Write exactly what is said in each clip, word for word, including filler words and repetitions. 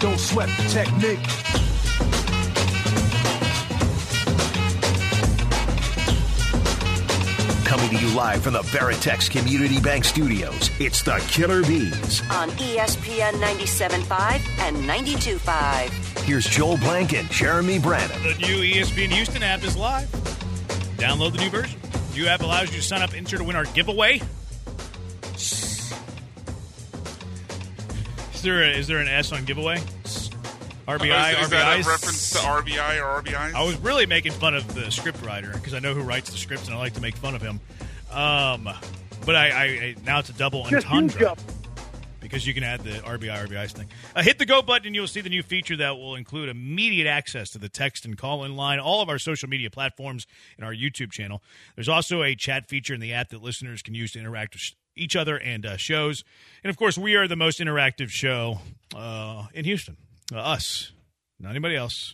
Don't sweat the technique. Coming to you live from the Veritex Community Bank Studios, it's the Killer Bees. On E S P N ninety-seven point five and ninety-two point five. Here's Joel Blank and Jeremy Branham. The new E S P N Houston app is live. Download the new version. The new app allows you to sign up, enter to win our giveaway. Is there, a, is there an S on giveaway? R B I, is, is R B Is? that a reference to R B I or R B Is? I was really making fun of the script writer because I know who writes the scripts and I like to make fun of him. Um, but I, I, I now it's a double entendre because you can add the R B I, R B Is thing. Uh, hit the go button and you'll see the new feature that will include immediate access to the text and call-in line, all of our social media platforms, and our YouTube channel. There's also a chat feature in the app that listeners can use to interact with each other and uh, shows. And, of course, we are the most interactive show uh, in Houston. Uh, us. Not anybody else.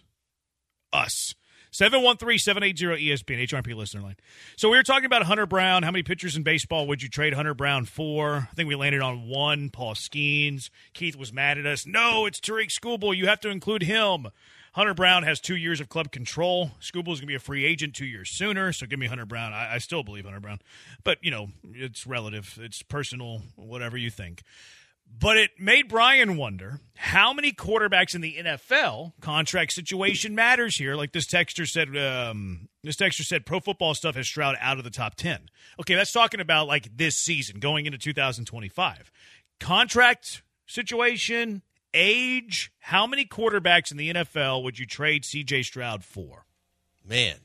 Us. seven one three, seven eight zero, E S P N, H R P listener line. So we were talking about Hunter Brown. How many pitchers in baseball would you trade Hunter Brown for? I think we landed on one, Paul Skeens. Keith was mad at us. No, it's Tariq Schoolboy. You have to include him. Hunter Brown has two years of club control. Schoolboy's going to be a free agent two years sooner, so give me Hunter Brown. I, I still believe Hunter Brown. But, you know, it's relative. It's personal, whatever you think. But it made Brian wonder how many quarterbacks in the N F L contract situation matters here. Like this texter said, um, this texter said, Pro Football Stuff has Stroud out of the top ten. Okay, that's talking about like this season going into two thousand twenty-five. Contract situation, age. How many quarterbacks in the N F L would you trade C J Stroud for? Man,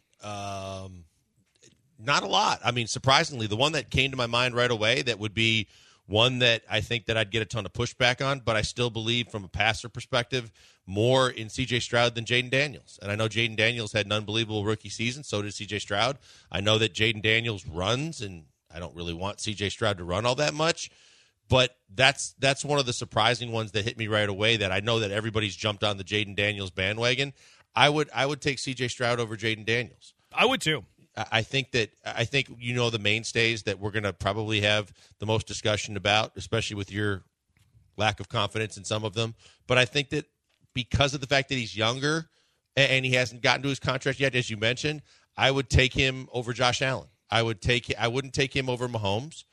um, not a lot. I mean, surprisingly, the one that came to my mind right away that would be one that I think that I'd get a ton of pushback on, but I still believe from a passer perspective more in C J Stroud than Jaden Daniels. And I know Jaden Daniels had an unbelievable rookie season, so did C J Stroud. I know that Jaden Daniels runs, and I don't really want C J Stroud to run all that much, but that's that's one of the surprising ones that hit me right away that I know that everybody's jumped on the Jaden Daniels bandwagon. I would I would take C J Stroud over Jaden Daniels. I would too. I think that I think you know the mainstays that we're going to probably have the most discussion about, especially with your lack of confidence in some of them. But I think that because of the fact that he's younger and he hasn't gotten to his contract yet, as you mentioned, I would take him over Josh Allen. I would take I wouldn't take him over Mahomes.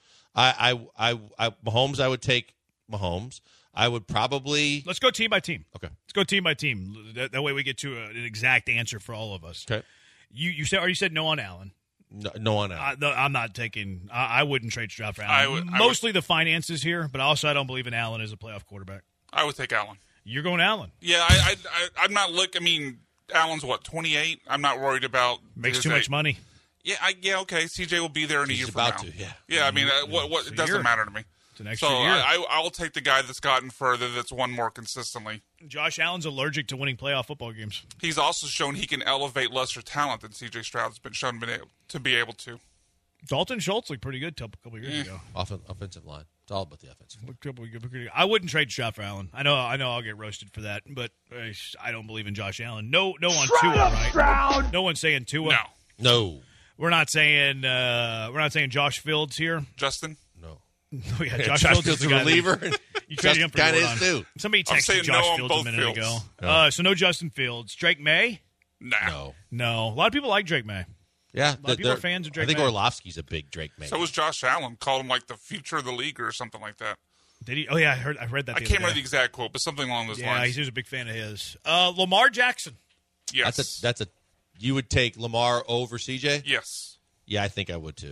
I I I, I Mahomes I would take Mahomes. I would probably let's go team by team. Okay, let's go team by team. That, that way we get to a, an exact answer for all of us. Okay. You you said or you said no on Allen. No, no on Allen. I, no, I'm not taking. I, I wouldn't trade Stroud for Allen. I would, I Mostly would, the finances here, but also I don't believe in Allen as a playoff quarterback. I would take Allen. You're going Allen. Yeah, I, I, I I'm not look. I mean, Allen's what twenty-eight. I'm not worried about makes too much eight. money. Yeah, I, yeah, okay. C J will be there in a He's year from about now. to, yeah. Yeah, I mean, uh, what what It's a it doesn't year. matter to me. It's an extra So year. I, I will take the guy that's gotten further, that's won more consistently. Josh Allen's allergic to winning playoff football games. He's also shown he can elevate lesser talent than C J Stroud's been shown been able, to be able to. Dalton Schultz looked pretty good a couple of years Yeah. ago. Offen- offensive line. It's all about the offensive line. Looked couple of good- I wouldn't trade Stroud for Allen. I know I know I'll get roasted for that, but uh, I don't believe in Josh Allen. No, no on Tua, right? Stroud. No one's saying Tua. No. No. We're not saying uh, we're not saying Josh Fields here. Justin? No. Oh, yeah, Josh, Josh Fields is Fields the a guy that- reliever. You traded him for kind of Gordon. is too. Somebody I'm texted saying Josh no on Fields a both minute fields. ago. No. Uh, so no Justin Fields. Drake May? Nah. No. No. A lot of people like Drake May. Yeah. of people are fans of Drake I think May. Orlovsky's a big Drake May. So was Josh Allen. Called him like the future of the league or something like that. Did he? Oh yeah, I heard. I read that. I The can't other remember the day. exact quote, but something along those Yeah, lines. he was a big fan of his. Uh, Lamar Jackson. Yes. That's a that's a you would take Lamar over C J? yes. Yeah, I think I would too.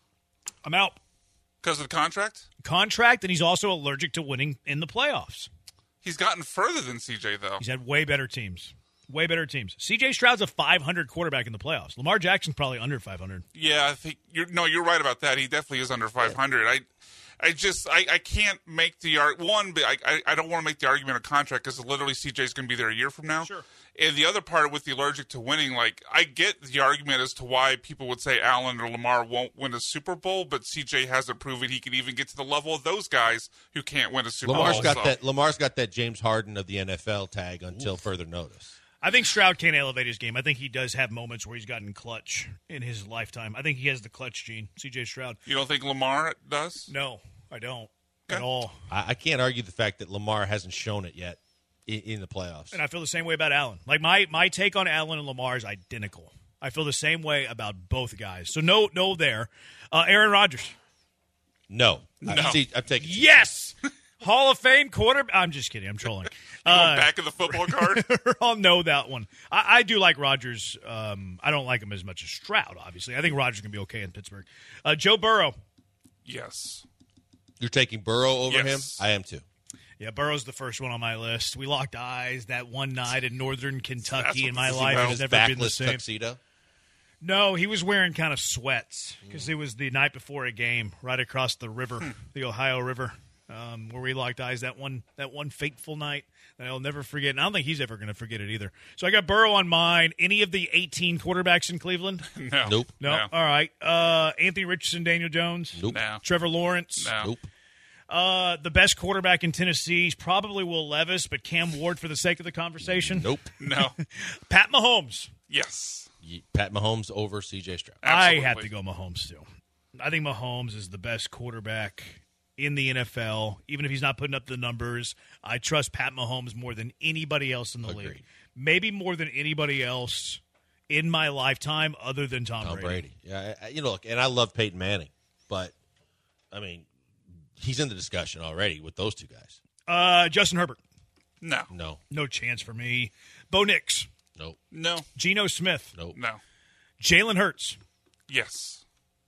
I'm out. Because of the contract? Contract, and he's also allergic to winning in the playoffs. He's gotten further than C J, though. He's had way better teams. Way better teams. C J Stroud's a five hundred quarterback in the playoffs. Lamar Jackson's probably under five hundred. Yeah, I think you're no, you're right about that. He definitely is under five hundred. I, I just I, I can't make the art one, but I I, I don't want to make the argument of contract because literally C J's going to be there a year from now. Sure. And the other part with the allergic to winning, like I get the argument as to why people would say Allen or Lamar won't win a Super Bowl, but C J hasn't proven he can even get to the level of those guys who can't win a Super Lamar's Bowl. got so. that Lamar's got that James Harden of the N F L tag until further notice. I think Stroud can elevate his game. I think he does have moments where he's gotten clutch in his lifetime. I think he has the clutch gene, C J Stroud. You don't think Lamar does? No, I don't Okay. at all. I, I can't argue the fact that Lamar hasn't shown it yet. in, in the playoffs. And I feel the same way about Allen. Like, my, my take on Allen and Lamar is identical. I feel the same way about both guys. So, no no there. Uh, Aaron Rodgers. No. No. I, see, I'm taking Yes! Hall of Fame quarterback. I'm just kidding. I'm trolling. Uh, back of the football card. I'll know that one. I, I do like Rodgers. Um, I don't like him as much as Stroud, obviously. I think Rodgers can be okay in Pittsburgh. Uh, Joe Burrow. Yes. You're taking Burrow over Yes. him? I am too. Yeah, Burrow's the first one on my list. We locked eyes that one night in northern Kentucky, what and my this is life about. has never been the Backless same. tuxedo? No, he was wearing kind of sweats because it was the night before a game right across the river, Hmm. the Ohio River, um, where we locked eyes that one that one fateful night that I'll never forget. And I don't think he's ever going to forget it either. So I got Burrow on mine. Any of the eighteen quarterbacks in Cleveland? No. Nope. No. No. All right. Uh, Anthony Richardson, Daniel Jones, Nope. No. Trevor Lawrence. No. Nope. Uh, the best quarterback in Tennessee is probably Will Levis, but Cam Ward for the sake of the conversation. Nope. No. Pat Mahomes. Yes. Ye- Pat Mahomes over C J Stroud. Absolutely. I have to go Mahomes too. I think Mahomes is the best quarterback in the N F L. Even if he's not putting up the numbers, I trust Pat Mahomes more than anybody else in the Agreed. league. Maybe more than anybody else in my lifetime other than Tom, Tom Brady. Brady. Yeah, I- I- you know, look, and I love Peyton Manning, but I mean, he's in the discussion already with those two guys. Uh, Justin Herbert. No. No, No chance for me. Bo Nix. nope, No. Geno Smith. nope. No. Jalen Hurts. Yes.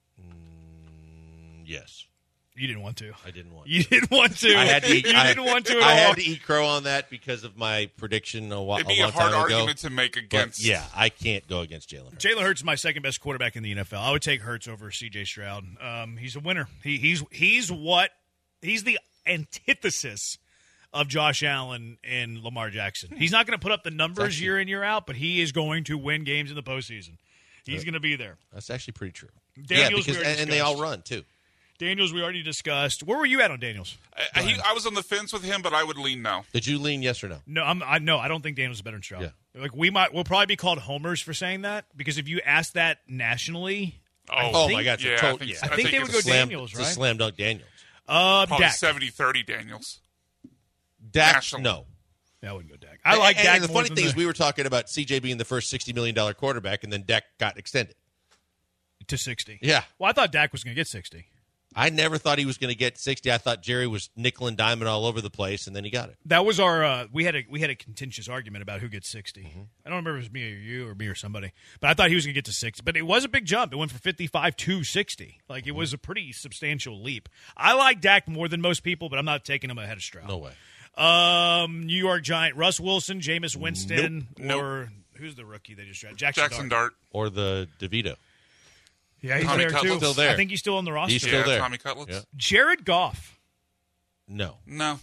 Yes, You didn't want to. I didn't want. You didn't want to. I had to. Eat, you I, didn't want to at I all. had to eat crow on that because of my prediction a, while, It'd a be a long hard time ago. argument to make But against. yeah, I can't go against Jalen Hurts. Jalen Hurts is my second best quarterback in the N F L. I would take Hurts over C J Stroud. Um, he's a winner. He, he's he's what he's the antithesis of Josh Allen and Lamar Jackson. He's not going to put up the numbers actually- year in year out, but he is going to win games in the postseason. He's going to be there. That's actually pretty true. Daniels, yeah, we because already and, and they all discussed. run too. Daniels, we already discussed. Where were you at on Daniels? I, he, I was on the fence with him, but I would lean no. Did you lean yes or no? No, I'm, I no, I don't think Daniels is better than Stroud. Yeah. Like we might, we'll probably be called homers for saying that because if you ask that nationally, Oh, Oh think- my God! it's a yeah, I total- think yeah. so. I think they it's would go slam, Daniels, it's right? a slam dunk Daniels. uh, Probably Dak. seventy thirty Daniels. Dak, National. no. I wouldn't go Dak. I like and, Dak And the more funny than thing the, is, we were talking about C J being the first sixty million dollar quarterback, and then Dak got extended. to sixty. Yeah. Well, I thought Dak was going to get sixty. I never thought he was going to get sixty. I thought Jerry was nickel and diming all over the place, and then he got it. That was our. Uh, we had a we had a contentious argument about who gets sixty. Mm-hmm. I don't remember if it was me or you or me or somebody, but I thought he was going to get to sixty. But it was a big jump. It went from fifty-five to sixty. Like it Mm-hmm. was a pretty substantial leap. I like Dak more than most people, but I'm not taking him ahead of Stroud. No way. Um, New York Giant Russ Wilson, Jameis Winston, Nope. or who's the rookie they just drafted? Jackson, Jackson Dart. Dart. Or the DeVito. Yeah, he's Tommy there too. Cutlet's still there. I think he's still on the roster. He's still yeah, there. Tommy Cutlets. Yeah. Jared Goff. No. No.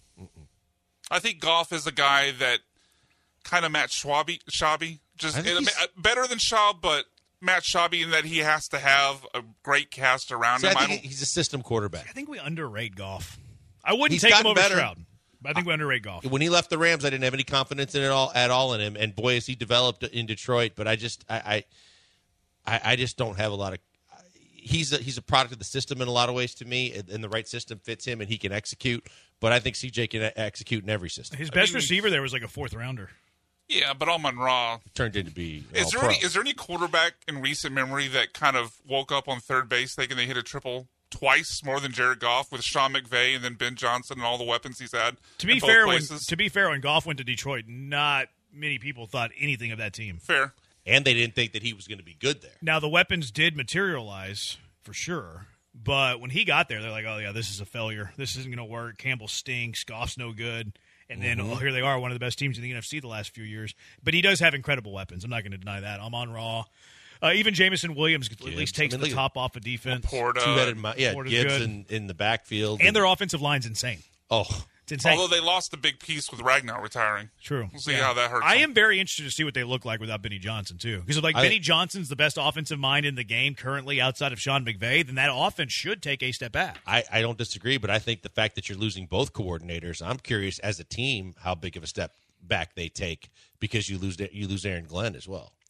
I think Goff is a guy that kind of matched Schwabi, Shabby. Just I think in a- he's- uh, better than Schwab, but Matt Shabby in that he has to have a great cast around See, I him. I think don't, he's a system quarterback. I think we underrate Goff. I wouldn't He's take him gotten over better. Stroud, but I think we underrate Goff. When he left the Rams, I didn't have any confidence in it all at all in him. And boy, has he developed in Detroit. But I just, I, I, I, I just don't have a lot of. He's a, he's a product of the system in a lot of ways to me, and, and the right system fits him, and he can execute. But I think C J can execute in every system. His best mean- receiver there was like a fourth rounder. yeah, but Amon Ra. Turned into be Is all there pro. any is there any quarterback in recent memory that kind of woke up on third base thinking they hit a triple twice more than Jared Goff with Sean McVay and then Ben Johnson and all the weapons he's had? To be in both fair, when, places? to be fair, when Goff went to Detroit, not many people thought anything of that team. fair. and they didn't think that he was going to be good there. Now the weapons did materialize for sure, but when he got there, they're like, "Oh yeah, this is a failure. This isn't going to work. Campbell stinks. Goff's no good." And then Mm-hmm. oh, here they are, one of the best teams in the N F C the last few years. But he does have incredible weapons. I'm not going to deny that. Amon Ra, uh, even Jamison Williams at least takes I mean, the look at- top off of defense. Porta. Two-headed, mi- yeah, Porter's Gibbs good. in, in the backfield, And their offensive line's insane. oh, It's insane. Although they lost the big piece with Ragnar retiring. True. We'll see how that hurts I them. am very interested to see what they look like without Benny Johnson, too. Because if, like, I- Benny Johnson's the best offensive mind in the game currently outside of Sean McVay, then that offense should take a step back. I, I don't disagree, but I think the fact that you're losing both coordinators, I'm curious as a team how big of a step back they take because you lose you lose Aaron Glenn as well.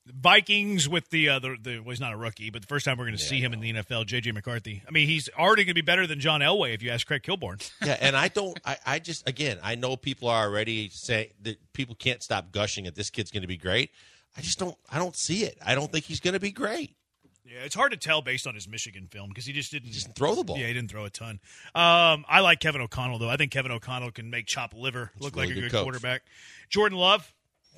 Vikings with the, uh, the, the well, he's not a rookie, but the first time we're going to yeah, see him in the N F L, J J McCarthy. I mean, he's already going to be better than John Elway if you ask Craig Kilborn. Yeah, and I don't, I, I just, again, I know people are already saying that people can't stop gushing that this kid's going to be great. I just don't, I don't see it. I don't think he's going to be great. Yeah, it's hard to tell based on his Michigan film because he just didn't he just throw the ball. Yeah, he didn't throw a ton. Um, I like Kevin O'Connell, though. I think Kevin O'Connell can make chop liver look really like a good, good quarterback. Jordan Love?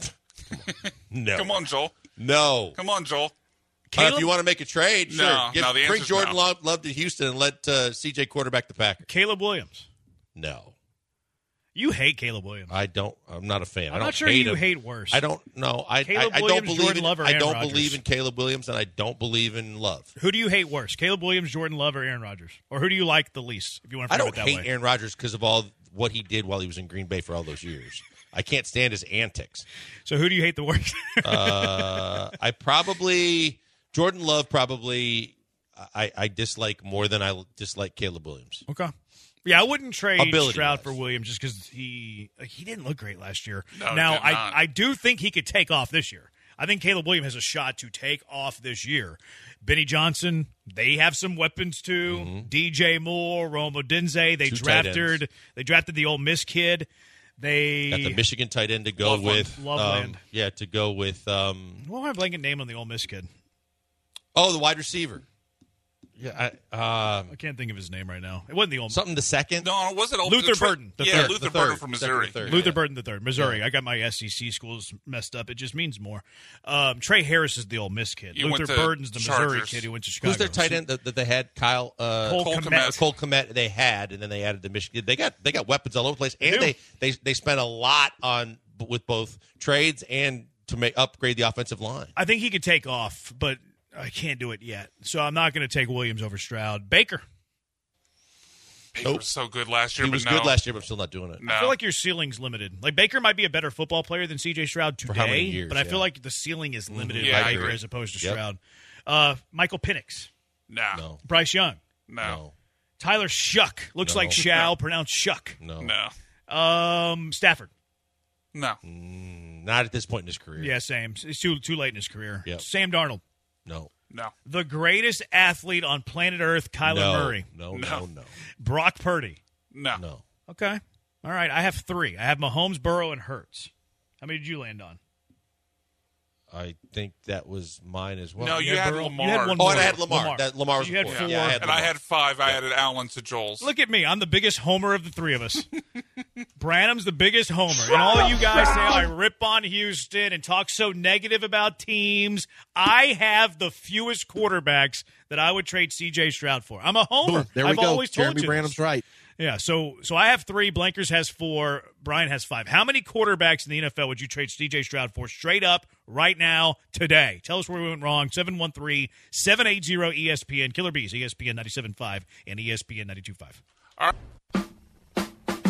No. Come on, Joel. No. Come on, Joel. Uh, if you want to make a trade, sure. No, Get, no, the bring Jordan no. Love, Love to Houston and let uh, C J quarterback the Packers. Caleb Williams. No. You hate Caleb Williams. I don't. I'm not a fan. I'm I don't not sure hate you him. hate worse. I don't know. I, Caleb I, I Williams, don't believe Jordan in. Love, or I Aaron don't Rodgers? believe in Caleb Williams, and I don't believe in Love. Who do you hate worse, Caleb Williams, Jordan Love, or Aaron Rodgers? Or who do you like the least? If you want to I frame don't it that hate way. Aaron Rodgers because of all what he did while he was in Green Bay for all those years. I can't stand his antics. So who do you hate the worst? uh, I probably Jordan Love. Probably I, I dislike more than I dislike Caleb Williams. Okay. Yeah, I wouldn't trade Ability Stroud wise. for Williams just because he like, he didn't look great last year. No, he now, did I, not. I do think he could take off this year. I think Caleb Williams has a shot to take off this year. Benny Johnson, they have some weapons too. Mm-hmm. D J Moore, Rome Odunze. They Two tight ends. drafted they drafted the Ole Miss kid. They Got the Michigan tight end to go Loveland. with. Loveland. Um, yeah, to go with. Um, What was my blanket name on the Ole Miss kid? oh, the wide receiver. Yeah, I, um, I can't think of his name right now. It wasn't the Ole Miss. something the second. No, was it Luther the tra- Burden, the yeah, third. Luther The Burden third. from Second Missouri. or third. Luther Yeah. Burden the third, Missouri. I got my S E C schools messed up. It just means more. Um, Trey Harris is the Ole Miss kid. He Luther went to Burden's the Missouri Chargers. kid who went to Chicago. Who's their tight end that, that they had? Kyle uh, Cole Cole Kmet. Kmet. Cole Kmet. They had, and then they added the Michigan. They got they got weapons all over the place, and do. they, they they spent a lot on with both trades and to make upgrade the offensive line. I think he could take off, but I can't do it yet. So I'm not going to take Williams over Stroud. Baker. Baker was so good last year, He but was no. good last year, but I'm still not doing it. No. I feel like your ceiling's limited. Like Baker might be a better football player than C J Stroud today, how many years, but I feel yeah. like the ceiling is limited Yeah, by I Baker agree. as opposed to Yep. Stroud. Uh, Michael Penix. No. No, Bryce Young. No. no, Tyler Shuck. Looks No. like Shao, pronounced Shuck. no, No. Um, Stafford. No. not at this point in his career. Yeah, same. It's too too late in his career. Yep. Sam Darnold. No, No. The greatest athlete on planet Earth, Kyler no, Murray. no, No. no, no, Brock Purdy. No. no. Okay. All right. I have three. I have Mahomes, Burrow, and Hurts. How many did you land on? I think that was mine as well. No, you, You had had Burrow- Lamar. you had one Oh, more. and I had Lamar. Lamar. That Lamar was You had before. four. Yeah, I had and I Lamar. had five. I added Allen to Joel's. Look at me. I'm the biggest homer of the three of us. Branham's the biggest homer. And all you guys say, I rip on Houston and talk so negative about teams. I have the fewest quarterbacks that I would trade C J Stroud for. I'm a homer. Boom. There we I've go. always told Jeremy you Branham's this. right. Yeah, so so I have three. Blankers has four. Brian has five. How many quarterbacks in the N F L would you trade C J Stroud for straight up right now, today? Tell us where we went wrong. seven one three, seven eight zero, E S P N. Killer Bees, E S P N ninety-seven point five and E S P N ninety-two point five. All right.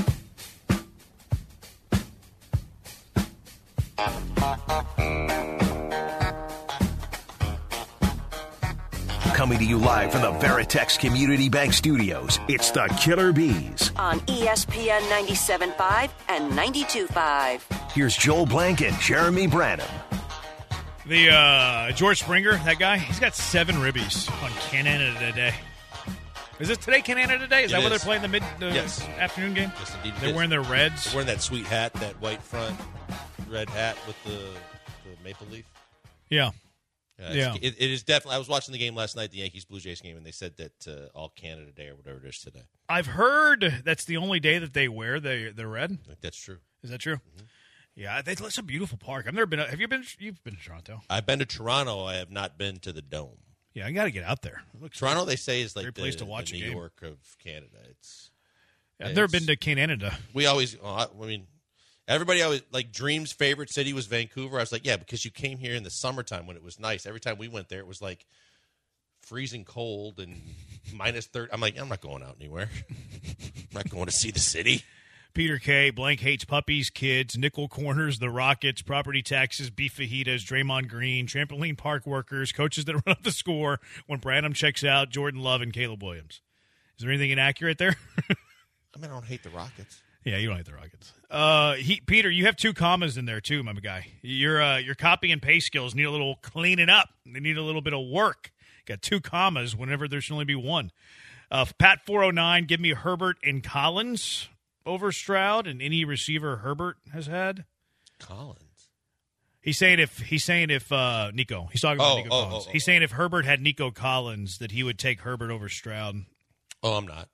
Coming to you live from the Veritex Community Bank Studios, it's the Killer Bees. On E S P N ninety-seven point five and ninety-two point five. Here's Joel Blank and Jeremy Branham. The uh, George Springer, that guy, he's got seven ribbies on Canada today. Is this today Canada today? Is It that what they're is. playing the mid the Yes. afternoon game? Yes, indeed it They're is. wearing their reds. They're wearing that sweet hat, that white front, red hat with the, the maple leaf. Yeah. Yeah, Yeah. it's, it, it is definitely. I was watching the game last night, the Yankees Blue Jays game, and they said that uh, all Canada Day or whatever it is today. I've heard that's the only day that they wear the the red. I think that's true. Is that true? Mm-hmm. Yeah, they, it's a beautiful park. I've never been. Have you been? You've been to Toronto? I've been to Toronto. I have not been to the Dome. Yeah, I got to get out there. It looks Toronto, they say, is like Great the, place to watch the a New game. York of Canada. It's I've never it's- been to Canada. we always. well, I, I mean, everybody always like Dream's favorite city was Vancouver. I was like, yeah, because you came here in the summertime when it was nice. Every time we went there, it was like freezing cold and minus thirty. I'm like, I'm not going out anywhere. I'm not going to see the city. Peter K. Blank hates puppies, kids, nickel corners, the Rockets, property taxes, beef fajitas, Draymond Green, trampoline park workers, coaches that run up the score when Branham checks out, Jordan Love, and Caleb Williams. Is there anything inaccurate there? I mean, I don't hate the Rockets. Yeah, you don't like the Rockets. Uh, he, Peter, you have two commas in there too, my guy. Your uh, your copy and paste skills need a little cleaning up. They need a little bit of work. Got two commas whenever there should only be one. Uh, Pat four oh nine, give me Herbert and Collins over Stroud and any receiver Herbert has had. Collins. He's saying if he's saying if uh, Nico. He's talking about Oh, Nico oh, Collins. oh, oh. He's saying if Herbert had Nico Collins, that he would take Herbert over Stroud. Oh, I'm not.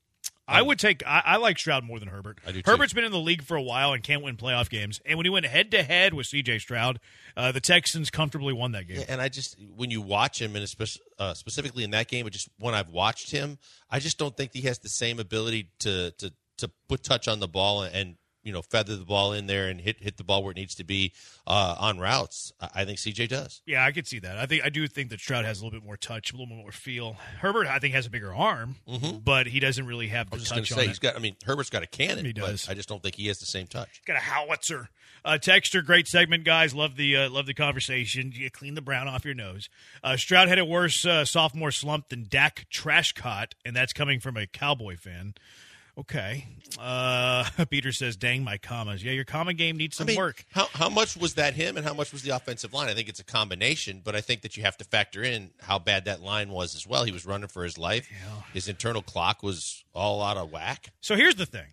I would take. I, I like Stroud more than Herbert. I do too. Herbert's been in the league for a while and can't win playoff games. And when he went head to head with C J Stroud, uh, the Texans comfortably won that game. Yeah, and I just when you watch him, and especially uh, specifically in that game, but just when I've watched him, I just don't think he has the same ability to to to put touch on the ball and, and you know feather the ball in there and hit hit the ball where it needs to be uh, on routes. I think C J does. Yeah, I could see that. I think I do think that Stroud has a little bit more touch, a little more feel. Herbert, I think, has a bigger arm, mm-hmm. but he doesn't really have the I was just touch going to on say it. he's got. I mean, Herbert's got a cannon. He does. But I just don't think he has the same touch. Got a howitzer. Uh, Texter, great segment, guys. Love the uh, love the conversation. You clean the brown off your nose. Uh, Stroud had a worse uh, sophomore slump than Dak Trashcott, and that's coming from a Cowboy fan. Okay. Uh, Peter says, dang my commas. Yeah, your comma game needs some I mean, work. How how much was that him and how much was the offensive line? I think it's a combination, but I think that you have to factor in how bad that line was as well. He was running for his life. Yeah. His internal clock was all out of whack. So here's the thing.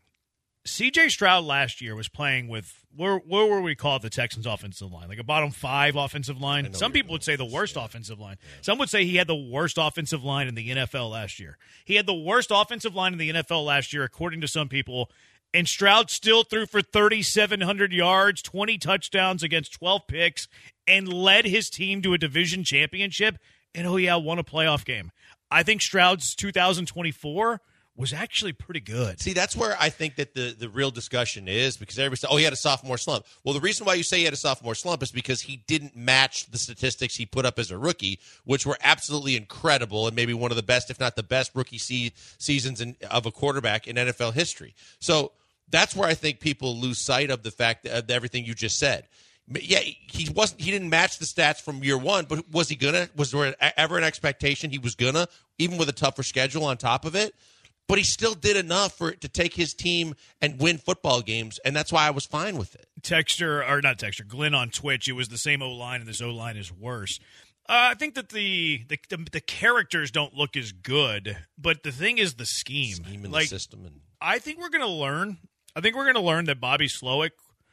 C J Stroud last year was playing with, where, where were we call it the Texans offensive line? Like a bottom five offensive line? Some people would say the worst offensive line. Yeah. Some would say he had the worst offensive line in the N F L last year. He had the worst offensive line in the N F L last year, according to some people, and Stroud still threw for thirty-seven hundred yards, twenty touchdowns against twelve picks, and led his team to a division championship, and oh yeah, won a playoff game. I think Stroud's two thousand twenty-four was actually pretty good. See, that's where I think that the, the real discussion is, because everybody says, oh, he had a sophomore slump. Well, the reason why you say he had a sophomore slump is because he didn't match the statistics he put up as a rookie, which were absolutely incredible and maybe one of the best, if not the best, rookie se- seasons in, of a quarterback in N F L history. So that's where I think people lose sight of the fact that, of everything you just said. Yeah, he wasn't. He didn't match the stats from year one, but was he gonna? Was there ever an expectation he was gonna, even with a tougher schedule on top of it? But he still did enough for it to take his team and win football games, and that's why I was fine with it. Texture, or not Texture, Glenn on Twitch, it was the same O-line, and this O-line is worse. Uh, I think that the, the the the characters don't look as good, but the thing is the scheme. Scheme in like, the system. And- I think we're going to learn. I think we're going to learn that Bobby Slowick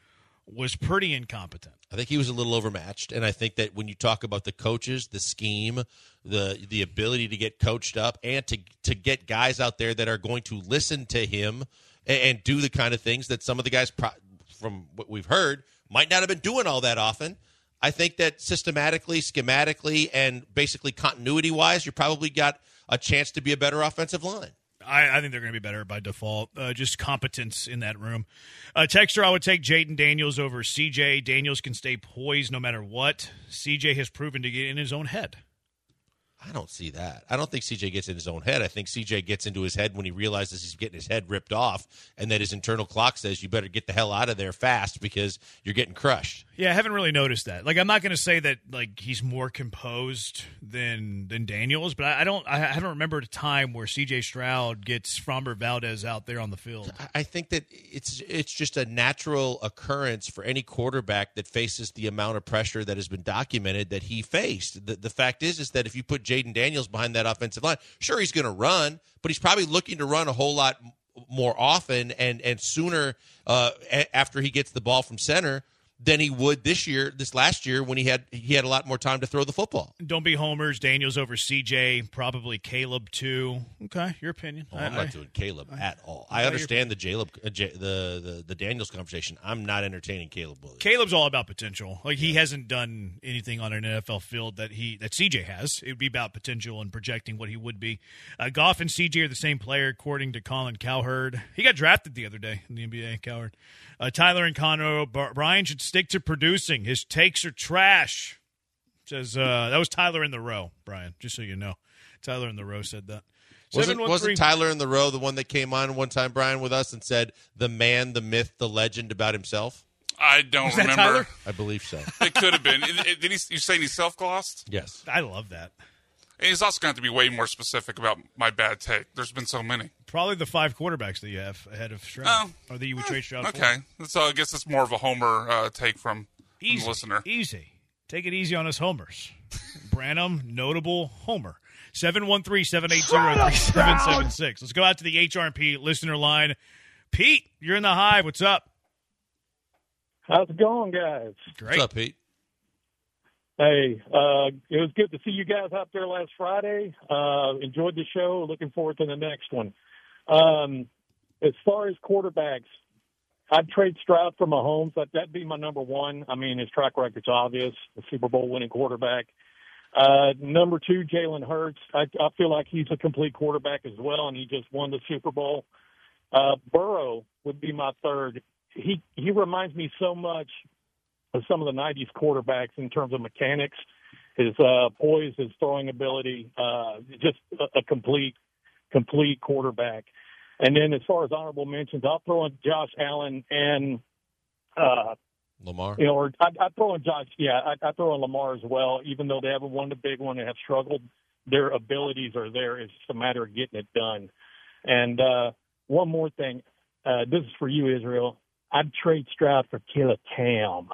was pretty incompetent. I think he was a little overmatched, and I think that when you talk about the coaches, the scheme, the the ability to get coached up, and to to get guys out there that are going to listen to him and, and do the kind of things that some of the guys, pro- from what we've heard, might not have been doing all that often. I think that systematically, schematically, and basically continuity-wise, you probably got a chance to be a better offensive line. I, I think they're going to be better by default. Uh, just competence in that room. Uh, Texter, I would take Jaden Daniels over C J. Daniels can stay poised no matter what. C J has proven to get in his own head. I don't see that. I don't think C J gets in his own head. I think C J gets into his head when he realizes he's getting his head ripped off and that his internal clock says you better get the hell out of there fast because you're getting crushed. Yeah, I haven't really noticed that. Like, I'm not going to say that like he's more composed than than Daniels, but I, I don't. I haven't remembered a time where C J Stroud gets Framber Valdez out there on the field. I think that it's it's just a natural occurrence for any quarterback that faces the amount of pressure that has been documented that he faced. The, the fact is, is that if you put Jaden Daniels behind that offensive line, sure, he's going to run, but he's probably looking to run a whole lot more often and and sooner uh, a- after he gets the ball from center than he would this year, this last year when he had he had a lot more time to throw the football. Don't be homers. Daniels over C J, probably Caleb too. Okay, your opinion. Oh, I'm I, not I, doing Caleb I, at all. I I understand the Caleb, uh, J, the, the the Daniels conversation. I'm not entertaining Caleb Williams. Caleb's all about potential. Like he hasn't done anything on an N F L field that he that C J has. It would be about potential and projecting what he would be. Uh, Goff and C J are the same player, according to Colin Cowherd. He got drafted the other day in the N B A. Cowherd. Uh, Tyler and Conroe. Brian should stick to producing. His takes are trash. Says uh, that was Tyler in the row, Brian. Just so you know, Tyler in the row said that. Wasn't, wasn't Tyler in the row the one that came on one time, Brian, with us and said the man, the myth, the legend about himself? I don't Was that remember. Tyler? I believe so. It could have been. Did he? You saying he self-glossed? Yes. I love that. And he's also going to have to be way more specific about my bad take. There's been so many. Probably the five quarterbacks that you have ahead of Stroud, Oh, or that you would eh, trade Stroud okay. for. So I guess it's more of a homer uh, take from, from Easy, the listener. Easy. Take it easy on us homers. Branham, notable homer. seven one three, seven eight zero, three seven seven six. Let's go out to the H R and P listener line. Pete, you're in the Hive. What's up? How's it going, guys? Great. What's up, Pete? Hey, uh, it was good to see you guys out there last Friday. Uh, enjoyed the show. Looking forward to the next one. Um, as far as quarterbacks, I'd trade Stroud for Mahomes. That, that'd be my number one. I mean, his track record's obvious. A Super Bowl winning quarterback. Uh, number two, Jalen Hurts. I, I feel like he's a complete quarterback as well, and he just won the Super Bowl. Uh, Burrow would be my third. He he reminds me so much of some of the nineties quarterbacks in terms of mechanics, his uh, poise, his throwing ability, uh, just a, a complete complete quarterback. And then as far as honorable mentions, I'll throw in Josh Allen and uh, Lamar. You know, or I, I throw in Josh. Yeah, I, I throw in Lamar as well. Even though they haven't won the big one and have struggled, their abilities are there. It's just a matter of getting it done. And uh, one more thing, uh, this is for you, Israel. I'd trade Stroud for Killer Cam.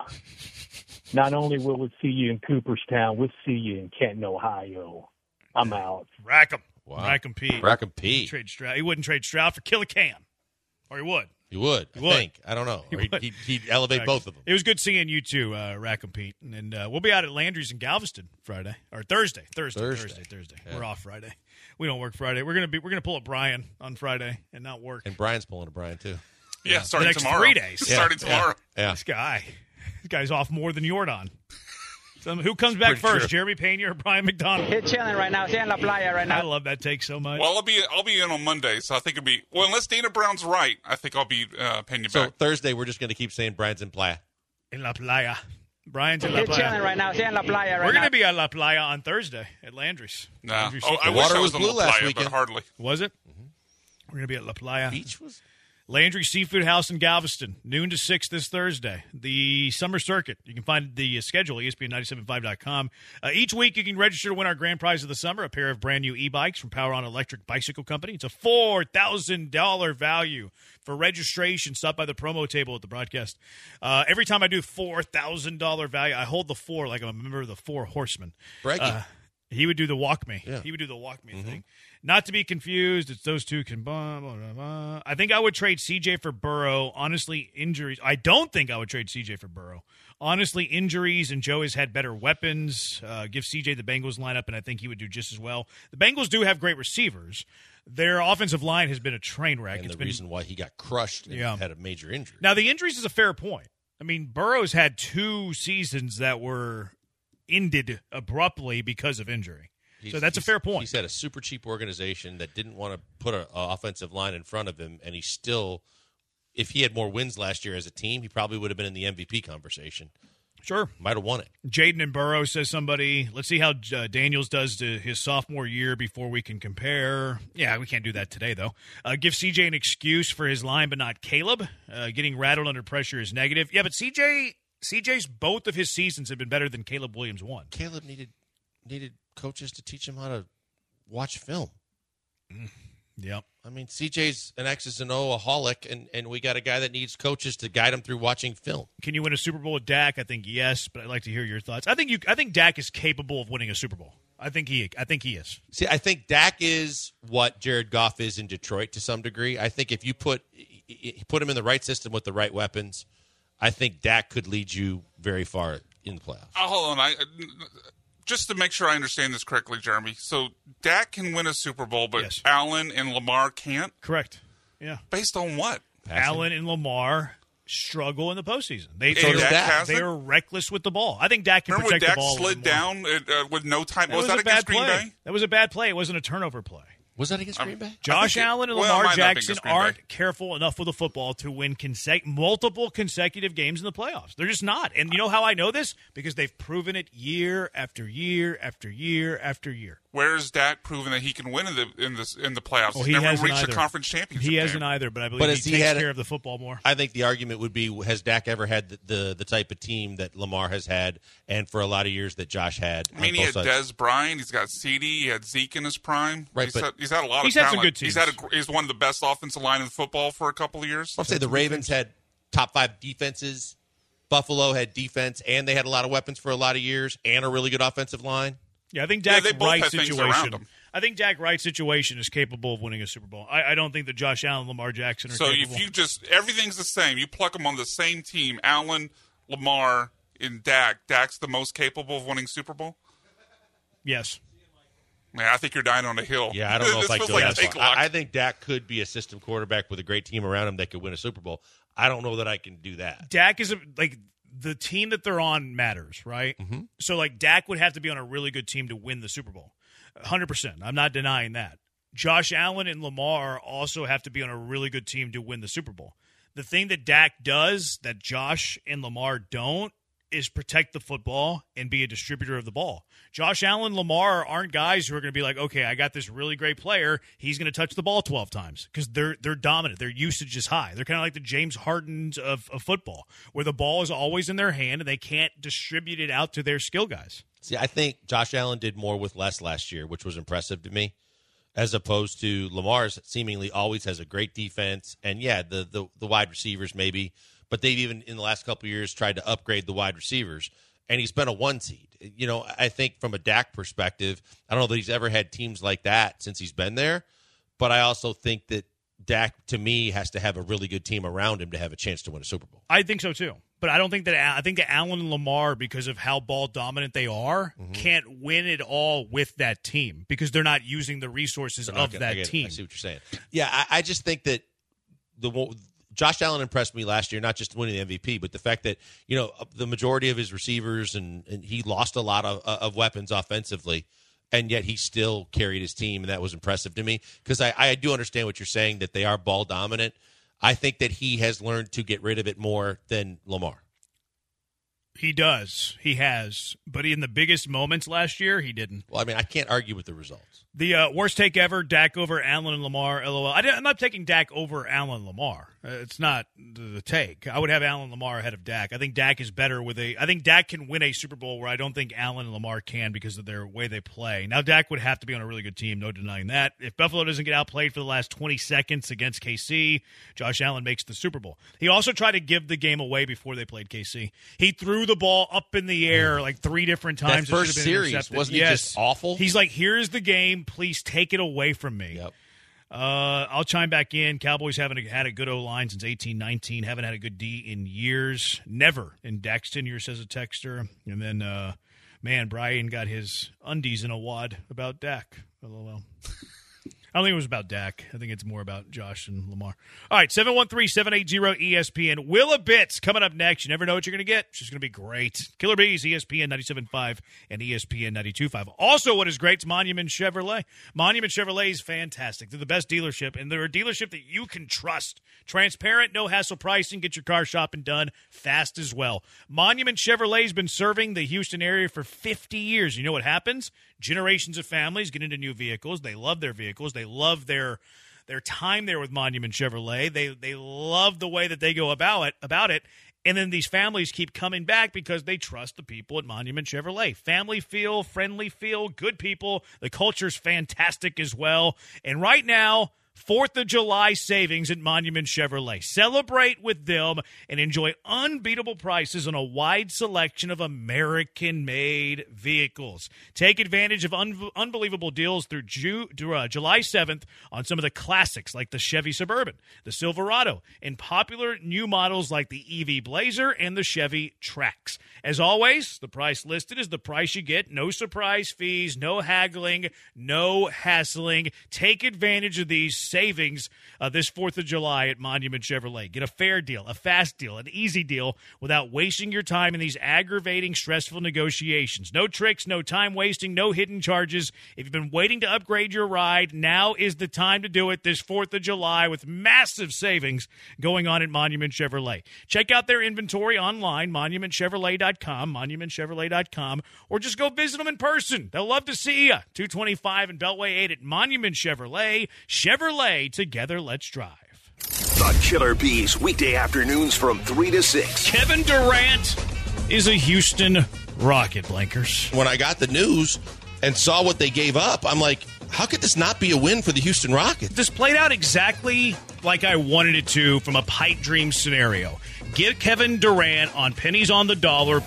Not only will we see you in Cooperstown, we'll see you in Canton, Ohio. I'm out. Rack 'em. Wow. Rack 'em Pete. Rack 'em Pete. Trade Stroud. He wouldn't trade Stroud for Killer Cam. Or he would. He would, He I would. think. I don't know. He Or he'd, would. he'd, he'd elevate both of them. It was good seeing you too, uh, Rack 'em Pete. And uh, we'll be out at Landry's in Galveston Friday. Or Thursday. Thursday. Thursday. Thursday. Thursday. Yeah. We're off Friday. We don't work Friday. We're gonna be we're gonna pull up Brian on Friday and not work. And Brian's pulling a Brian, too. Yeah, starting next tomorrow. three days. Yeah, starting yeah, tomorrow. Yeah. This guy. This guy's off more than Jordan. So, who comes back pretty first, true. Jeremy Pena or Brian McDonald? He's chilling right now. He's in La Playa right I now. love that take so much. Well, I'll be I'll be in on Monday, so I think it'll be well. Unless Dana Brown's right, I think I'll be uh, paying you So back. Thursday, we're just going to keep saying Brian's in Playa. in La Playa. Brian's in La He's chilling Playa. right now. He's in La Playa right We're now. going to be at La Playa on Thursday at Landry's. Nah. Landry's Oh, I Seafood. wish water I was was in blue La last Playa, weekend. but hardly. Was it? We're going to be at La Playa. Beach was. Landry Seafood House in Galveston, noon to six this Thursday. The Summer Circuit. You can find the uh, schedule at E S P N nine seven five dot com. Uh, each week you can register to win our grand prize of the summer, a pair of brand new e-bikes from Power On Electric Bicycle Company. It's a four thousand dollars value for registration. Stop by the promo table at the broadcast. Uh, every time I do four thousand dollars value, I hold the four like I'm a member of the Four Horsemen. Bragging. Uh, he would do the walk me. Yeah. He would do the walk me thing. Not to be confused, it's those two can. Blah, blah, blah, blah. I think I would trade C J for Burrow. Honestly, injuries. I don't think I would trade C J for Burrow. Honestly, injuries, and Joe has had better weapons. Uh, give C J the Bengals lineup, and I think he would do just as well. The Bengals do have great receivers. Their offensive line has been a train wreck. And It's the been, reason why he got crushed and Yeah. had a major injury. now, the injuries is a fair point. I mean, Burrow's had two seasons that were ended abruptly because of injury. He's- So that's a he's- fair point. He's had a super cheap organization that didn't want to put an offensive line in front of him, and he still, if he had more wins last year as a team, he probably would have been in the M V P conversation. Sure. Might have won it. Jaden and Burrow, says somebody. Let's see how uh, Daniels does to his sophomore year before we can compare. Yeah, we can't do that today, though. Uh, give C J an excuse for his line, but not Caleb. Uh, getting rattled under pressure is negative. Yeah, but C J, C J's both of his seasons have been better than Caleb Williams one. Caleb needed needed coaches to teach him how to watch film. Yep. I mean, C J's an X's and O aholic, and, and we got a guy that needs coaches to guide him through watching film. Can you win a Super Bowl with Dak? I think yes, but I'd like to hear your thoughts. I think you. I think Dak is capable of winning a Super Bowl. I think he. I think he is. See, I think Dak is what Jared Goff is in Detroit to some degree. I think if you put put him in the right system with the right weapons, I think Dak could lead you very far in the playoffs. Oh, hold on. I, just to make sure I understand this correctly, Jeremy. So Dak can win a Super Bowl, but Yes. Allen and Lamar can't? Correct. Yeah. Based on what? Allen and Lamar struggle in the postseason. They So they, does are, Dak hasn't? they are reckless with the ball. I think Dak can Remember when protect Dak the ball. a slid little more. down uh, with no time? That Was, was, that a against bad Green play. Bay? That was a bad play. It wasn't a turnover play. Was that against Green Bay? Josh think it- Allen and well, it Lamar might not have been Jackson against Green Bay. aren't careful enough with the football to win consec- multiple consecutive games in the playoffs. They're just not. And you know how I know this? Because they've proven it year after year after year after year. Where's Dak proving that he can win in the in the in the playoffs? Well, He's he never hasn't reached either. a conference championship. He game. hasn't either, but I believe But he has takes he had care a- of the football more. I think the argument would be, has Dak ever had the, the, the type of team that Lamar has had and for a lot of years that Josh had? I mean, on he both had sides? Dez Bryant. He's got CeeDee. He had Zeke in his prime. Right, he's, but- had, he's had a lot He's of had some talent. good He's teams. had a, he's one of the best offensive line in football for a couple of years. I'll say the Ravens had top five defenses. Buffalo had defense, and they had a lot of weapons for a lot of years, and a really good offensive line. Yeah, I think Yeah, Dak's they both right have things around situation. them. I think Dak Wright's situation is capable of winning a Super Bowl. I, I don't think that Josh Allen, Lamar Jackson are So capable. if you just everything's the same, you pluck them on the same team. Allen, Lamar, and Dak. Dak's the most capable of winning Super Bowl. yes. Man, I think you're dying on a hill. Yeah, I don't know This if I feels go like that a take far. lock. I, I think Dak could be a system quarterback with a great team around him that could win a Super Bowl. I don't know that I can do that. Dak is a, like the team that they're on matters, right? Mm-hmm. So like Dak would have to be on a really good team to win the Super Bowl. one hundred percent. I'm not denying that. Josh Allen and Lamar also have to be on a really good team to win the Super Bowl. The thing that Dak does that Josh and Lamar don't is protect the football and be a distributor of the ball. Josh Allen, Lamar aren't guys who are going to be like, okay, I got this really great player. He's going to touch the ball twelve times because they're they're dominant. Their usage is high. They're kind of like the James Hardens of, of football, where the ball is always in their hand and they can't distribute it out to their skill guys. See, I think Josh Allen did more with less last year, which was impressive to me, as opposed to Lamar's seemingly always has a great defense. And, yeah, the the, the wide receivers maybe, but they've even in the last couple of years tried to upgrade the wide receivers, and he's been a one seed. You know, I think from a Dak perspective, I don't know that he's ever had teams like that since he's been there, but I also think that Dak, to me, has to have a really good team around him to have a chance to win a Super Bowl. I think so too. But I don't think that I think that Allen and Lamar, because of how ball dominant they are, mm-hmm. can't win it all with that team because they're not using the resources of Okay, that I get it. team. I see what you're saying. Yeah, I, I just think that the Josh Allen impressed me last year, not just winning the M V P, but the fact that, you know, the majority of his receivers and, and he lost a lot of, of weapons offensively, and yet he still carried his team, and that was impressive to me because I, I do understand what you're saying, that they are ball dominant. I think that he has learned to get rid of it more than Lamar. He does. He has. But in the biggest moments last year, he didn't. Well, I mean, I can't argue with the results. The uh, worst take ever, Dak over Allen and Lamar, LOL. I didn't, I'm not taking Dak over Allen and Lamar. Uh, it's not the, the take. I would have Allen and Lamar ahead of Dak. I think Dak is better with a – I think Dak can win a Super Bowl where I don't think Allen and Lamar can because of their way they play. Now, Dak would have to be on a really good team, no denying that. If Buffalo doesn't get outplayed for the last twenty seconds against K C, Josh Allen makes the Super Bowl. He also tried to give the game away before they played K C. He threw the ball up in the air like three different times. That It first should have been series, intercepted. wasn't he Yes. just awful? He's like, here's the game. Please take it away from me. Yep. Uh, I'll chime back in. Cowboys haven't had a good O-line since eighteen nineteen. Haven't had a good D in years. Never in Dak's tenure, says a texter. And then, uh, man, Brian got his undies in a wad about Dak. LOL. I don't think it was about Dak. I think it's more about Josh and Lamar. All right, seven one three, seven eight zero, E S P N. Willa Bits coming up next. You never know what you're going to get. It's just going to be great. Killer Bees, E S P N ninety-seven point five and E S P N ninety-two point five. Also, what is great is Monument Chevrolet. Monument Chevrolet is fantastic. They're the best dealership, and they're a dealership that you can trust. Transparent, no hassle pricing. Get your car shopping done fast as well. Monument Chevrolet has been serving the Houston area for fifty years. You know what happens? Generations of families get into new vehicles. They love their vehicles. They love their their time there with Monument Chevrolet. They they love the way that they go about it about it. And then these families keep coming back because they trust the people at Monument Chevrolet. Family feel, friendly feel, good people. The culture's fantastic as well. And right now, fourth of July savings at Monument Chevrolet. Celebrate with them and enjoy unbeatable prices on a wide selection of American-made vehicles. Take advantage of un- unbelievable deals through, Ju- through uh, July seventh on some of the classics like the Chevy Suburban, the Silverado, and popular new models like the E V Blazer and the Chevy Trax. As always, the price listed is the price you get. No surprise fees, no haggling, no hassling. Take advantage of these savings uh, this fourth of July at Monument Chevrolet. Get a fair deal, a fast deal, an easy deal without wasting your time in these aggravating, stressful negotiations. No tricks, no time wasting, no hidden charges. If you've been waiting to upgrade your ride, now is the time to do it this fourth of July with massive savings going on at Monument Chevrolet. Check out their inventory online, monument chevrolet dot com, monument chevrolet dot com, or just go visit them in person. They'll love to see you. two twenty-five and Beltway eight at Monument Chevrolet. Chevrolet, together, let's drive. The Killer Bees, weekday afternoons from three to six. Kevin Durant is a Houston Rocket, Blankers. When I got the news and saw what they gave up, I'm like, how could this not be a win for the Houston Rockets? This played out exactly like I wanted it to from a pipe dream scenario. Get Kevin Durant on pennies on the dollar.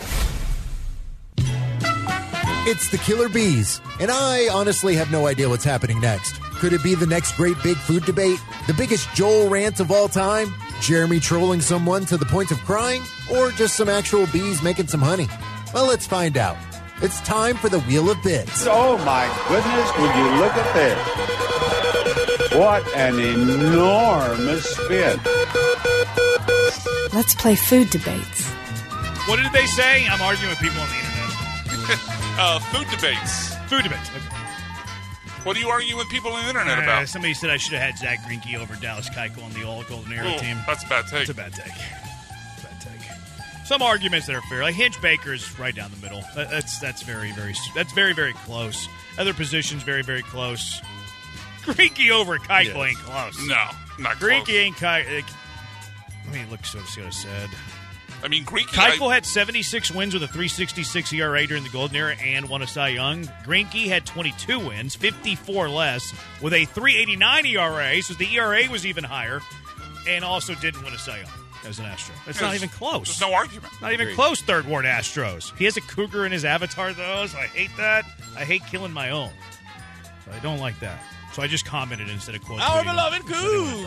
It's the Killer Bees, and I honestly have no idea what's happening next. Could it be the next great big food debate? The biggest Joel rant of all time? Jeremy trolling someone to the point of crying? Or just some actual bees making some honey? Well, let's find out. It's time for the Wheel of Bits. Oh, my goodness, would you look at this? What an enormous spin. Let's play food debates. What did they say? I'm arguing with people on the internet. uh, food debates. Food debates. Okay. What are you arguing with people on the internet Uh, about? somebody said I should have had Zach Greinke over Dallas Keuchel on the All Golden Era Ooh, team. That's a bad take. It's a bad take. Bad take. Some arguments that are fair, like Hinch Baker is right down the middle. That- That's that's very very that's very very close. Other positions very very close. Greinke over Keuchel Yes. ain't close. No, not Greinke close. ain't Keuchel. Let me look so see what I said. I mean, Greinke. Keuchel I, had seventy-six wins with a three sixty-six E R A during the Golden Era and won a Cy Young. Greinke had twenty-two wins, fifty-four less, with a three eighty-nine E R A, so the E R A was even higher, and also didn't win a Cy Young as an Astro. It's not even close. There's no argument. Not even Agreed. close, Third Ward Astros. He has a cougar in his avatar, though, so I hate that. I hate killing my own. So I don't like that. So I just commented instead of quoting. Our beloved Coug.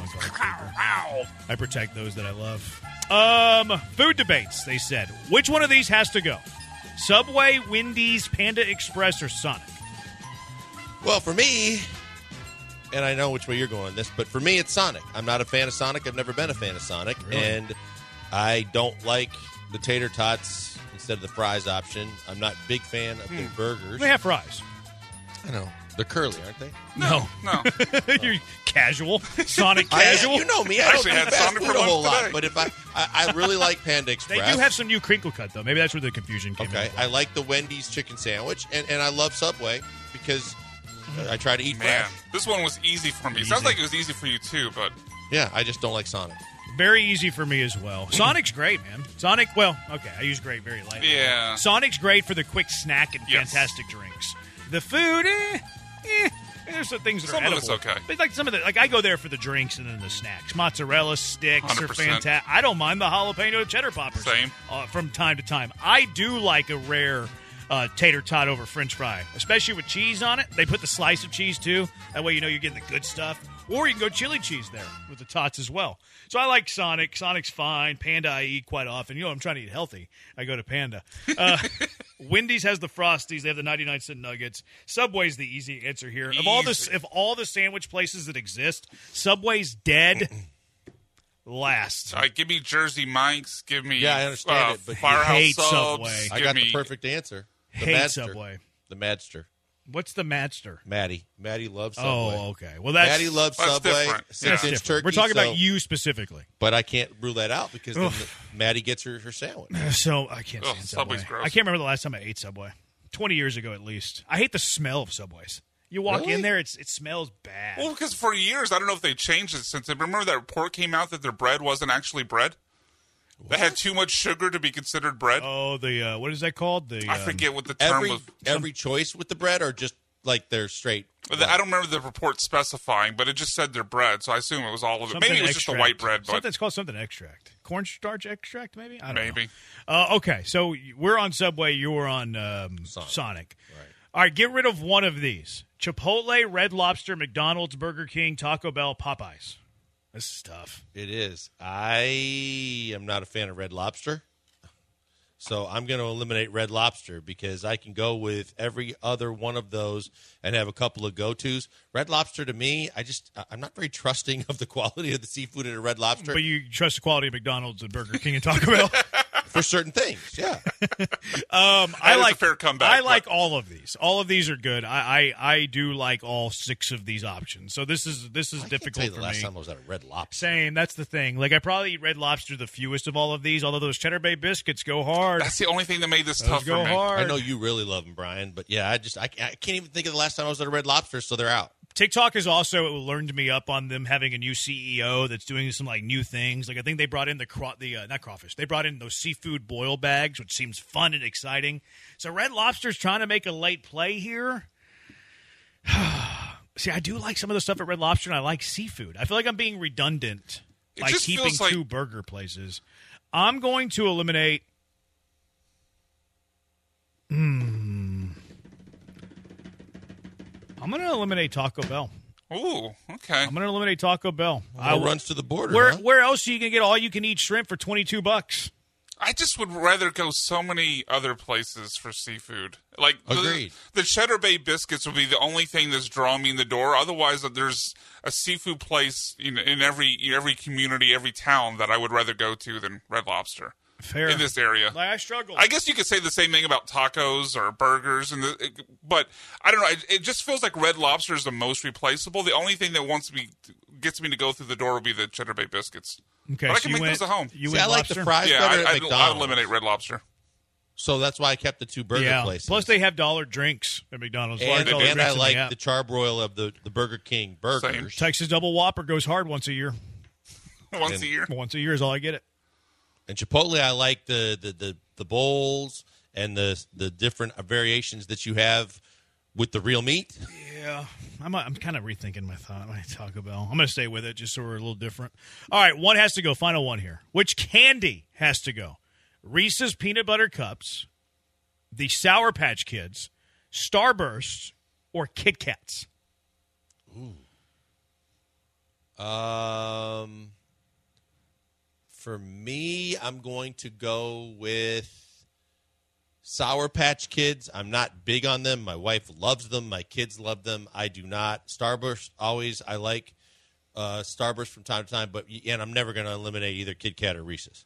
I protect those that I love. Um, food debates, they said. Which one of these has to go? Subway, Wendy's, Panda Express, or Sonic? Well, for me, and I know which way you're going on this, but for me, it's Sonic. I'm not a fan of Sonic. I've never been a fan of Sonic. Really? And I don't like the tater tots instead of the fries option. I'm not a big fan of their burgers. They have fries. I know. They're curly, aren't they? No. No. You're casual. Sonic I, casual. you know me. I, I don't actually eat had fast Sonic food for a whole lunch lot. today. But if I, I, I really like Panda They Express. do have some new crinkle cut, though. Maybe that's where the confusion came Okay, in. I like the Wendy's chicken sandwich, and, and I love Subway because uh, I try to eat Man, fresh. this one was easy for me. Easy. Sounds like it was easy for you, too, but Yeah, I just don't like Sonic. Very easy for me as well. Sonic's great, man. Sonic, well, okay, I use great very lightly. yeah. Sonic's great for the quick snack and Yes. fantastic drinks. The food, eh, eh. There's some things that Some are of edible. it's okay. But like some of the, like I go there for the drinks and then the snacks. Mozzarella sticks one hundred are percent. fantastic. I don't mind the jalapeno cheddar poppers. Same. Uh, from time to time. I do like a rare uh, tater tot over French fry, especially with cheese on it. They put the slice of cheese too. That way you know you're getting the good stuff. Or you can go chili cheese there with the tots as well. So I like Sonic. Sonic's fine. Panda I eat quite often. You know, I'm trying to eat healthy. I go to Panda. Uh, Wendy's has the Frosties. They have the ninety-nine cent nuggets. Subway's the easy answer here. Of all the Easy. of all the sandwich places that exist, Subway's dead last. All right, give me Jersey Mike's. Give me Yeah, I understand uh, it, but you Firehouse hate Subs. Subway. I Give got me, the perfect answer. The Hate Madster. Subway. The Madster. What's the Madster? Maddie. Maddie loves Subway. Oh, okay. Well, that's Maddie loves That's Subway. different. Six Yeah. inch different. turkey. We're talking so- about you specifically. But I can't rule that out because then Oof. the, Maddie gets her, her sandwich. So I can't Ugh, stand Subway. Subway's gross. I can't remember the last time I ate Subway. Twenty years ago, at least. I hate the smell of Subways. You walk Really? in there, it's it smells bad. Well, because for years, I don't know if they changed it since. Remember that report came out that their bread wasn't actually bread? They had too much sugar to be considered bread. Oh, the uh, what is that called? The I um, forget what the term Every was. every choice with the bread or just like they're straight? I don't remember the report specifying, but it just said their bread, so I assume it was all of it. something Maybe it was just extract. a white bread, but Something's called something extract. Cornstarch extract, maybe. I don't maybe. know. Uh, okay, so we're on Subway. You're on um, Sonic. Sonic. Right. All right, get rid of one of these: Chipotle, Red Lobster, McDonald's, Burger King, Taco Bell, Popeyes. This is tough. It is. I am not a fan of Red Lobster. So I'm going to eliminate Red Lobster because I can go with every other one of those and have a couple of go-tos. Red Lobster, to me, I just I'm not very trusting of the quality of the seafood at a Red Lobster. But you trust the quality of McDonald's and Burger King and Taco Bell. For certain things, yeah. um, I like a fair comeback. I like all of these. All of these are good. I, I, I do like all six of these options. So this is this is I difficult can't tell you for the last me. time I was at a Red Lobster. Same. That's the thing. Like I probably eat Red Lobster the fewest of all of these. Although those Cheddar Bay biscuits go hard. That's the only thing that made this Those tough go for me. hard. I know you really love them, Brian, but yeah, I just I, I can't even think of the last time I was at a Red Lobster, so they're out. TikTok has also learned me up on them having a new C E O that's doing some like new things. Like I think they brought in the craw- the uh, not crawfish. They brought in those seafood boil bags, which seems fun and exciting. So Red Lobster's trying to make a late play here. See, I do like some of the stuff at Red Lobster, and I like seafood. I feel like I'm being redundant It by just keeping feels like- two burger places. I'm going to eliminate. Hmm. I'm going to eliminate Taco Bell. Ooh, okay. I'm going to eliminate Taco Bell. Well, runs to the border. Where huh? where else are you going to get all you can eat shrimp for twenty-two bucks? I just would rather go so many other places for seafood. Like the, Agreed. the Cheddar Bay biscuits would be the only thing that's drawing me in the door. Otherwise, there's a seafood place in, in every every community, every town that I would rather go to than Red Lobster. Fair. In this area. Like, I struggle. I guess you could say the same thing about tacos or burgers, and the, but I don't know. It, it just feels like Red Lobster is the most replaceable. The only thing that wants me gets me to go through the door will be the Cheddar Bay biscuits. Okay, but I so can you make went, those at home. You See, went I like lobster? the fries Yeah, better I, at I'd, McDonald's. I'd eliminate Red Lobster. So that's why I kept the two burger Yeah. places. Plus, they have dollar drinks at McDonald's. and, Large dollar and drinks I in like app. the charbroil of the, the Burger King burgers. Texas Double Whopper goes hard once a year. Once And- a year. Once a year is all I get it. And Chipotle, I like the, the, the, the bowls and the the different variations that you have with the real meat. Yeah, I'm I'm kind of rethinking my thought. My Taco Bell. I'm going to stay with it just so we're a little different. All right, one has to go. Final one here. Which candy has to go? Reese's Peanut Butter Cups, the Sour Patch Kids, Starburst, or Kit Kats? Um, for me, I'm going to go with Sour Patch Kids. I'm not big on them. My wife loves them. My kids love them. I do not. Starburst, always. I like uh, Starburst from time to time, but and I'm never going to eliminate either Kit Kat or Reese's.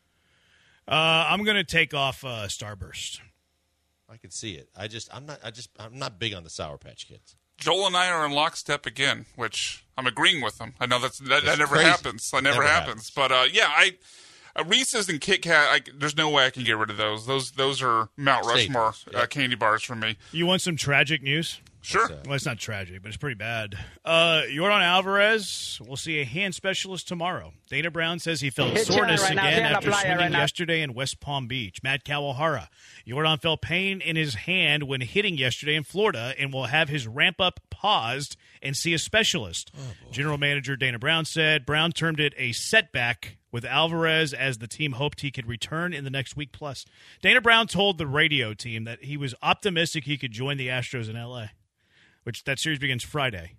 Uh, I'm going to take off uh, Starburst. I can see it. I just, I'm not, I just, I'm not big on the Sour Patch Kids. Joel and I are in lockstep again, which I'm agreeing with him. I know that's that, that That's never crazy. happens. That never, Never happens. happens. But uh, yeah, I uh, Reese's and Kit Kat. I, there's no way I can get rid of those. Those those are Mount Rushmore Staples, uh, yep. candy bars for me. You want some tragic news? Sure. What's Well, it's not tragic, but it's pretty bad. Uh, Yordan Alvarez will see a hand specialist tomorrow. Dana Brown says he felt Hit soreness China right now. again Stand up, after liar swinging right now. yesterday in West Palm Beach. Matt Kawahara. Yordan felt pain in his hand when hitting yesterday in Florida and will have his ramp-up paused and see a specialist. General Manager Dana Brown said Brown termed it a setback with Alvarez as the team hoped he could return in the next week plus. Dana Brown told the radio team that he was optimistic he could join the Astros in L A, which that series begins Friday.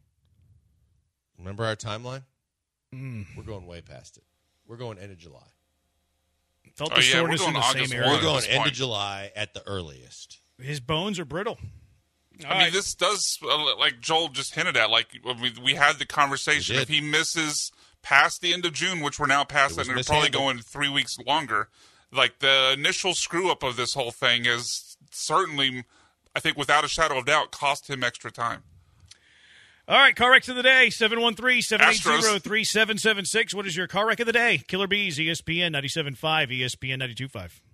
Remember our timeline? Mm. We're going way past it. We're going end of July. Felt Oh, the yeah, we're soreness in going the August same one. area. We're going this end point. of July at the earliest. His bones are brittle. I mean, this does, uh, like Joel just hinted at, like when we, we had the conversation. We If did. he misses past the end of June, which we're now past It that, was and we're probably mishandled. going three weeks longer, like the initial screw up of this whole thing is certainly, I think, without a shadow of doubt, cost him extra time. All right, car wrecks of the day, seven one three, seven eight zero, Astros. three seven seven six. What is your car wreck of the day? Killer Bees, E S P N ninety-seven point five, E S P N ninety-two point five.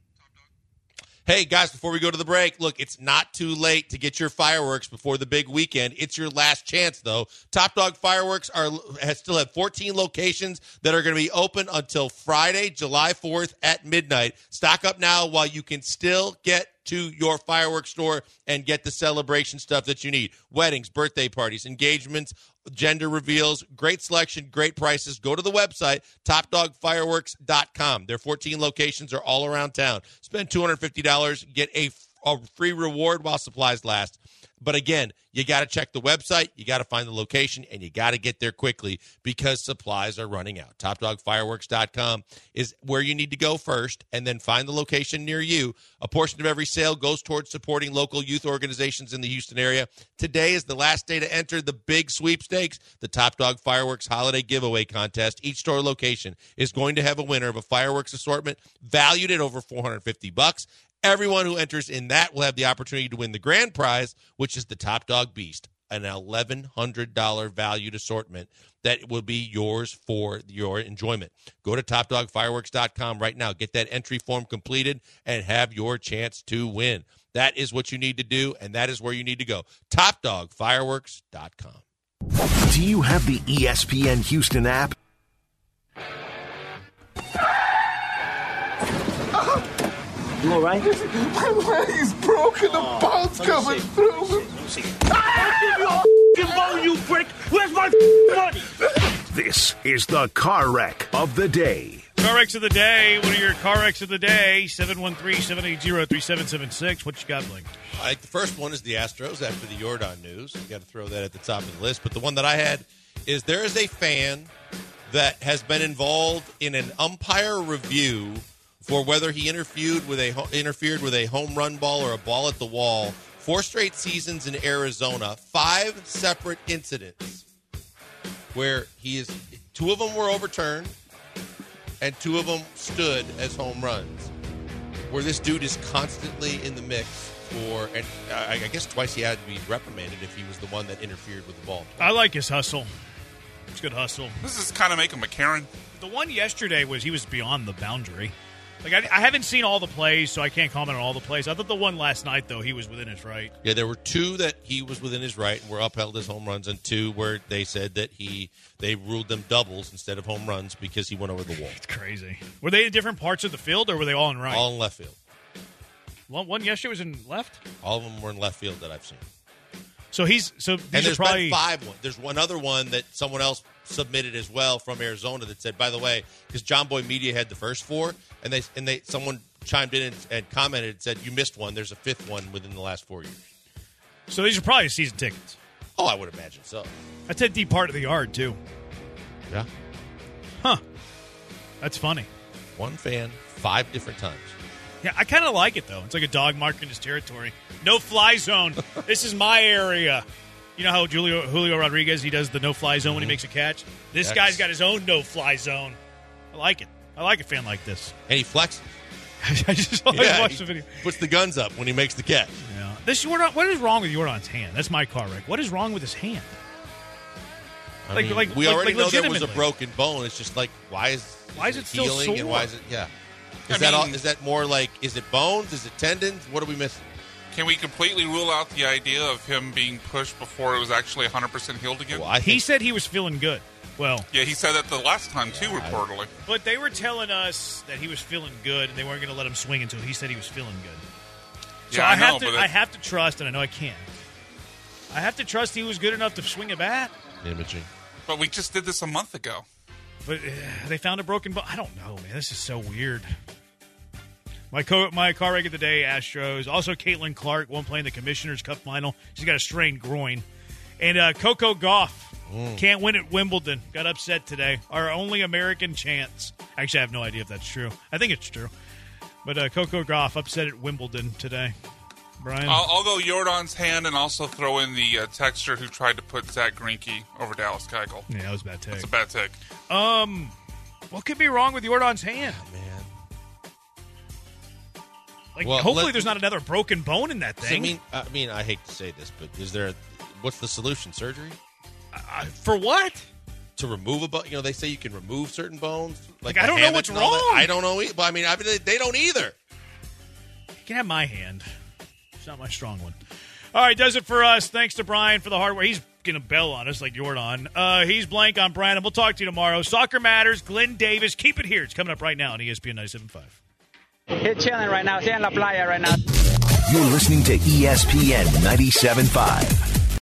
Hey, guys, before we go to the break, look, it's not too late to get your fireworks before the big weekend. It's your last chance, though. Top Dog Fireworks are has still have fourteen locations that are going to be open until Friday, July fourth at midnight. Stock up now while you can still get to your fireworks store and get the celebration stuff that you need. Weddings, birthday parties, engagements, gender reveals, great selection, great prices. Go to the website, top dog fireworks dot com. Their fourteen locations are all around town. Spend two hundred fifty dollars, get a, a free reward while supplies last. But again, you got to check the website, you got to find the location, and you got to get there quickly because supplies are running out. top dog fireworks dot com is where you need to go first, and then find the location near you. A portion of every sale goes towards supporting local youth organizations in the Houston area. Today is the last day to enter the big sweepstakes, the Top Dog Fireworks Holiday Giveaway Contest. Each store location is going to have a winner of a fireworks assortment valued at over four hundred fifty bucks. Everyone who enters in that will have the opportunity to win the grand prize, which is the Top Dog Beast, an eleven hundred dollars valued assortment that will be yours for your enjoyment. Go to top dog fireworks dot com right now. Get that entry form completed and have your chance to win. That is what you need to do, and that is where you need to go. top dog fireworks dot com. Do you have the E S P N Houston app? You all right? My leg's broken. The oh, bone's coming see. through. Let me see. I'll give you a bone, you prick. Where's my money? This is the car wreck of the day. Car wrecks of the day. What are your car wrecks of the day? seven one three, seven eight zero, three seven seven six. What you got, Blake? I think the first one is the Astros after the Jordan news. You got to throw that at the top of the list. But the one that I had is there is a fan that has been involved in an umpire review for whether he interfered with a interfered with a home run ball or a ball at the wall. Four straight seasons in Arizona, five separate incidents where he is. Two of them were overturned, and two of them stood as home runs. Where this dude is constantly in the mix for, and I, I guess twice he had to be reprimanded if he was the one that interfered with the ball. I like his hustle. It's good hustle. This is kind of making a Karen. The one yesterday was he was beyond the boundary. Like I, I haven't seen all the plays, so I can't comment on all the plays. I thought the one last night, though, he was within his right. Yeah, there were two that he was within his right and were upheld as home runs, and two where they said that he they ruled them doubles instead of home runs because he went over the wall. It's crazy. Were they in different parts of the field, or were they all in right? All in left field. One, one yesterday was in left? All of them were in left field that I've seen. So he's so these and there's are probably been five ones. There's one other one that someone else submitted as well from Arizona that said, by the way, because John Boy Media had the first four, and they and they someone chimed in and, and commented and said, you missed one. There's a fifth one within the last four years. So these are probably season tickets. Oh, I would imagine so. That's a deep part of the yard, too. Yeah. Huh. That's funny. One fan, five different times. Yeah, I kind of like it, though. It's like a dog marking his territory. No fly zone. This is my area. You know how Julio, Julio Rodriguez, he does the no-fly zone mm-hmm. when he makes a catch? This X. guy's got his own no-fly zone. I like it. I like a fan like this. And he flexes. I just always yeah, watch the video. Puts the guns up when he makes the catch. Yeah. This Jordan, what is wrong with Jordan's hand? That's my car wreck. What is wrong with his hand? I like, mean, like, we like, already like know there was a broken bone. It's just like, why is, why is, is it still healing sore? and why is it? Yeah. Is I that mean, all, is that more like, is it bones? Is it tendons? What are we missing? Can we completely rule out the idea of him being pushed before it was actually one hundred percent healed again? Well, I he think, said he was feeling good. Well, yeah, he said that the last time too, yeah, reportedly. But they were telling us that he was feeling good, and they weren't going to let him swing until he said he was feeling good. So yeah, I, I have know, to, I have to trust, and I know I can't. I have to trust he was good enough to swing a bat. Imaging. But we just did this a month ago. But uh, they found a broken bone. I don't know, man. This is so weird. My co- my car wreck of the day, Astros. Also, Caitlin Clark won't play in the Commissioner's Cup final. She's got a strained groin. And uh, Coco Gauff mm. can't win at Wimbledon. Got upset today. Our only American chance. Actually, I have no idea if that's true. I think it's true. But uh, Coco Gauff upset at Wimbledon today. Brian? I'll, I'll go Jordan's hand and also throw in the uh, texter who tried to put Zach Greinke over Dallas Keuchel. Yeah, that was a bad take. That's a bad take. Um, what could be wrong with Jordan's hand? Oh, man. Like, well, hopefully there's not another broken bone in that thing. I mean, I mean, I hate to say this, but is there? A, what's the solution? Surgery? Uh, for what? To remove a bone? You know, they say you can remove certain bones. Like, like I don't know what's wrong. I don't know. But I mean, I mean, they don't either. You can have my hand. It's not my strong one. All right, does it for us. Thanks to Brian for the hardware. He's going to bell on us like Jordan. Uh, he's blank on Brian, and we'll talk to you tomorrow. Soccer Matters, Glenn Davis. Keep it here. It's coming up right now on E S P N ninety-seven point five. He's chilling right now. He's in La Playa right now. You're listening to E S P N ninety-seven point five.